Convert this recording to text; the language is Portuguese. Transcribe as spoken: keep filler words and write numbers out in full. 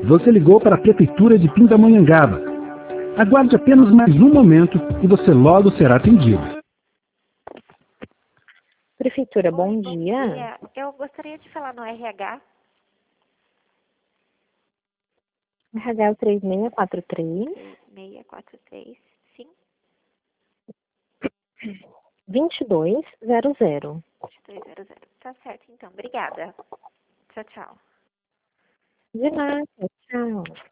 Você ligou para a Prefeitura de Pindamonhangaba. Aguarde apenas mais um momento e você logo será atendido. Prefeitura, bom Oi, dia. dia. Eu gostaria de falar no R H. R H três seis quatro três, seis quatro três, sim, dois dois zero zero. dois zero zero. Tá certo, então. Obrigada. Tchau, tchau. De nada, tchau.